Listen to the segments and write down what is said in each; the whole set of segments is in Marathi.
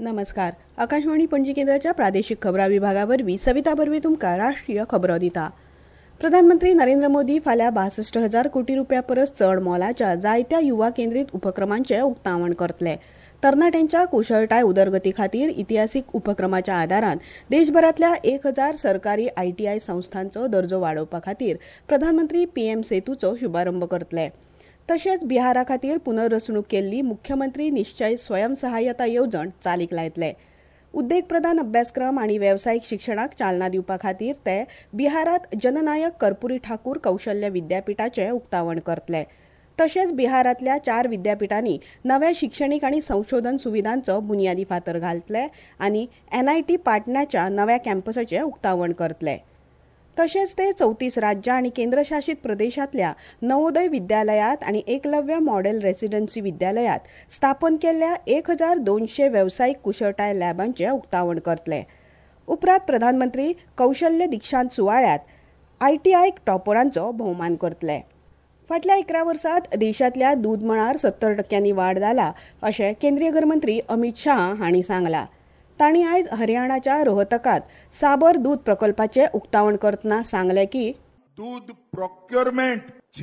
नमस्कार. आकाशवाणी पणजी केंद्राच्या प्रादेशिक खबरां विभागावरवीं सविता बर्वे तुमकां राष्ट्रीय खबरो दिता. प्रधानमंत्री नरेंद्र मोदी फाल्यां 62,000 कोटी रुपया परस चड मोलाच्या जायत्या युवा केंद्रीत उपक्रमांचें उक्तावण करतले. तरणाट्यांच्या कुशळटाय उदरगती खातीर इतिहासीक उपक्रमाच्या आदारान देशभरातल्या 1,000 सरकारी ITI संस्थांचो दर्जो वाडोवपा खातीर प्रधानमंत्री PM सेतूचो शुभारंभ करतले. तशेंच बिहारा खातीर पुनर्रचणूक केल्ली मुख्यमंत्री निश्चय स्वयंसहाय्यता येवजण चालीक लायतले. उद्देग प्रधान अभ्यासक्रम आनी वेवसायीक शिक्षणाक चालना दिवपा खातीर ते बिहारात जननायक कर्पुरी ठाकूर कौशल्य विद्यापीठाचें उक्तावण करतले. तशेंच बिहारातल्या 4 विद्यापीठांनी नव्या शिक्षणीक आनी संशोधन सुविधांचो बुनयादी फातर घालतले आनी NIT पाटण्याच्या नव्या कॅम्पसाचें उक्तावण करतले. तशेंच ते 34 राज्यां आनी केंद्रशासीत प्रदेशांतल्या नवोदय विद्यालयात आनी एकलव्य मॉडेल रेसिडेन्सी विद्यालयात स्थापन केल्ल्या 1,200 वेवसायीक कुशळटाय लॅबांचें उक्तावण करतले. उपरांत प्रधानमंत्री कौशल्य दीक्षांत सुवाळ्यात ITI टॉपरांचो भोवमान करतले. फाटल्या 11 वर्सांत देशांतल्या दूद मळार 70% वाड जाला अशें केंद्रीय गृहमंत्री अमित शाह हांणी सांगलां. तांणी आयज हरियाणाच्या रोहतकात साबर दूध प्रकल्पाचे उक्तावण करतना सांगले की दूध प्रोक्योरमेंट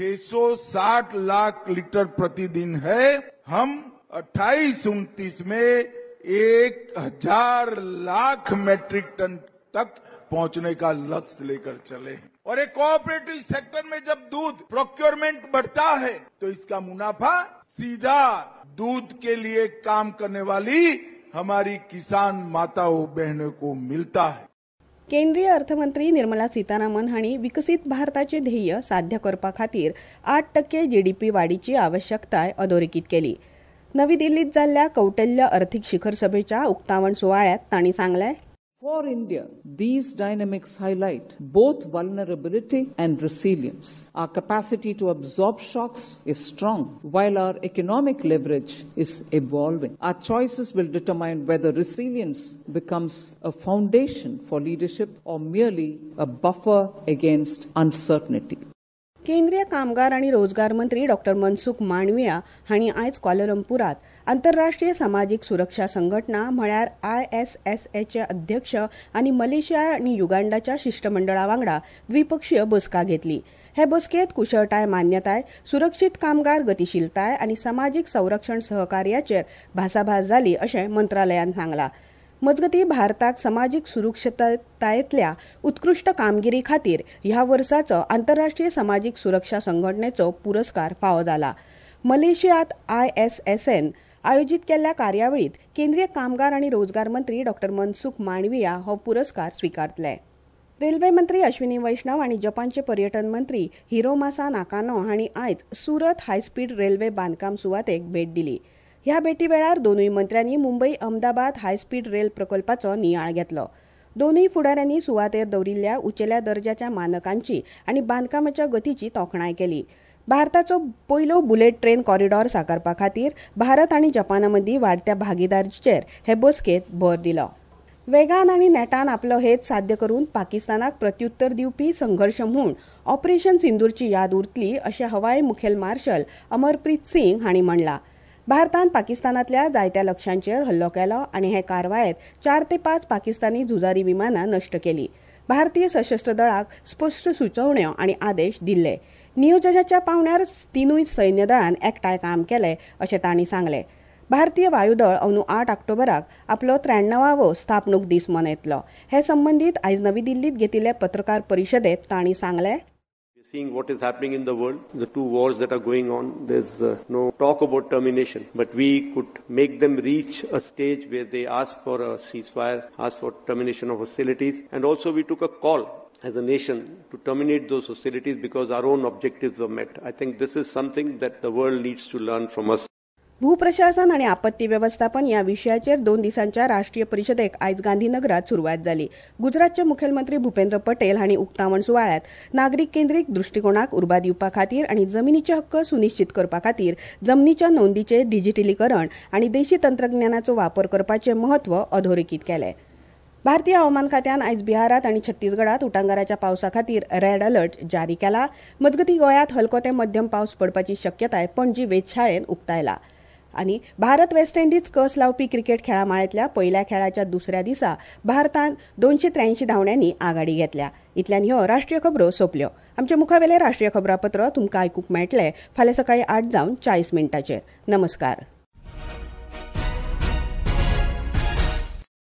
660 लाख लीटर प्रतिदिन है. हम 28-29 में 1,000 लाख मैट्रिक टन तक पहुंचने का लक्ष्य लेकर चले हैं. और एक कोऑपरेटिव सेक्टर में जब दूध प्रोक्योरमेंट बढ़ता है तो इसका मुनाफा सीधा दूध के लिए काम करने वाली हमारी किसान माताओं बहनों को मिलता है. केंद्रीय अर्थमंत्री निर्मला सीतारामन हांणी विकसीत भारताचे ध्येय साध्य करपा खातीर 8% GDP वाडीची आवश्यकताय अधोरेखीत केली. नवी दिल्लीत जाल्ल्या कौटिल्य अर्थीक शिखर सभेच्या उक्तावण सुवाळ्यात तांणी सांगलें, For India, these dynamics highlight both vulnerability and resilience. Our capacity to absorb shocks is strong, while our economic leverage is evolving. Our choices will determine whether resilience becomes a foundation for leadership or merely a buffer against uncertainty. केंद्रीय कामगार आणि रोजगार मंत्री डॉ. मनसुख मांडविया हांणी आयज क्वालालंपुरात आंतरराष्ट्रीय सामाजीक सुरक्षा संघटना म्हळ्यार ISSAचे अध्यक्ष आनी मलेशिया आनी युगांडाच्या शिष्टमंडळा वांगडा द्विपक्षीय बसका घेतली. हे बसकेत कुशळटाय मान्यताय, सुरक्षीत कामगार गतीशीलताय आनी सामाजीक संरक्षण सहकार्याचेर भासाभास जाली अशें मंत्रालयान सांगलां. मजगती भारताक सामाजीक सुरक्षिततायेंतल्या उत्कृश्ट कामगिरी खातीर ह्या वर्साचो आंतरराष्ट्रीय सामाजीक सुरक्षा संघटनेचो पुरस्कार फावो जाला. मलेशियांत ISSN आयोजीत केल्ल्या कार्यावळीत केंद्रीय कामगार आनी रोजगार मंत्री डॉ. मनसुख मांडविया हो पुरस्कार स्वीकारतले. रेल्वे मंत्री अश्विनी वैष्णव आनी जपानचे पर्यटन मंत्री हिरोमासा नाकानो हांणी आयज सुरत हायस्पीड रेल्वे बांदकाम सुवातेक भेट दिली. ह्या भेटी वेळार दोनूय मंत्र्यांनी मुंबई अहमदाबाद हायस्पीड रेल प्रकल्पाचो नियाळ घेतलो. दोनूय फुडाऱ्यांनी सुवातेर दवरिल्ल्या उंचेल्या दर्जाच्या मानकांची आनी बांदकामाच्या गतीची तोखणाय केली. भारताचो पयलो बुलेट ट्रेन कॉरिडॉर साकारपा खातीर भारत आनी जपाना मदीं वाडत्या भागीदारीचेर हे बसकेत भर दिलो. वेगान आनी नेटान आपलो हेत साध्य करून पाकिस्तानाक प्रत्युत्तर दिवपी संघर्श म्हूण ऑपरेशन सिंदूरची याद उरतली अशें हवाई मुखेल मार्शल अमरप्रीत सिंग हांणी म्हणलां. भारतान पाकिस्तानातल्या जायत्या लक्ष्यांचेर हल्लो केलो आनी हे कारवायेत 4 ते 5 पाकिस्तानी झुजारी विमानां नश्ट केली. भारतीय सशस्त्र दळाक स्पश्ट सुचोवण्यो आनी आदेश दिल्ले. नियोजनाच्या पावण्यार तिनूय सैन्य दळान एकठांय काम केलें अशें तांणी सांगलें. भारतीय वायुदळ अंदू 8 ऑक्टोबराक आपलो 93वो स्थापणूक दीस मनयतलो. हे संबंदीत आयज नवी दिल्लीत घेतिल्ले पत्रकार परिशदेत तांणी सांगलें, Seeing what is happening in the world, the two wars that are going on, there's no talk about termination, but we could make them reach a stage where they ask for a ceasefire, ask for termination of hostilities, and also we took a call as a nation to terminate those hostilities because our own objectives were met. I think this is something that the world needs to learn from us. भूप्रशासन आणि आपत्ती व्यवस्थापन या विशयाचेर 2 दिसांच्या राष्ट्रीय परिशदेक आयज गांधीनगरात सुरवात जाली. गुजरातचे मुखेलमंत्री भूपेंद्र पटेल हांणी उक्तावण सुवाळ्यात नागरीक केंद्रीक दृष्टिकोनाक उर्बा दिवपा खातीर आनी जमनीचे हक्क सुनिश्चित करपा खातीर जमनीच्या नोंदीचे डिजिटलीकरण आनी देशी तंत्रज्ञानाचो वापर करपाचें म्हत्व अधोरेखीत केलें. भारतीय हवामान खात्यान आयज बिहारात आनी छत्तीसगडात उटंगाराच्या पावसा खातीर रेड अलर्ट जारी केला. मजगती गोंयांत हलको ते मध्यम पावस पडपाची शक्यताय पणजी वेधशाळेन उक्तायला. आणि भारत वेस्ट इंडीज कस लावपी क्रिकेट खेळामाळेतल्या पहिल्या खेळाच्या दुसऱ्या दिसा भारतान 283 धांवड्यांनी आघाडी घेतल्या. इतल्यान ह्यो राष्ट्रीय खबरो सोंपल्यो. आमचे मुखावेले राष्ट्रीय खबरापत्र तुमकां आयकूंक मेळटले फाल्यां सकाळीं 8:40 नमस्कार.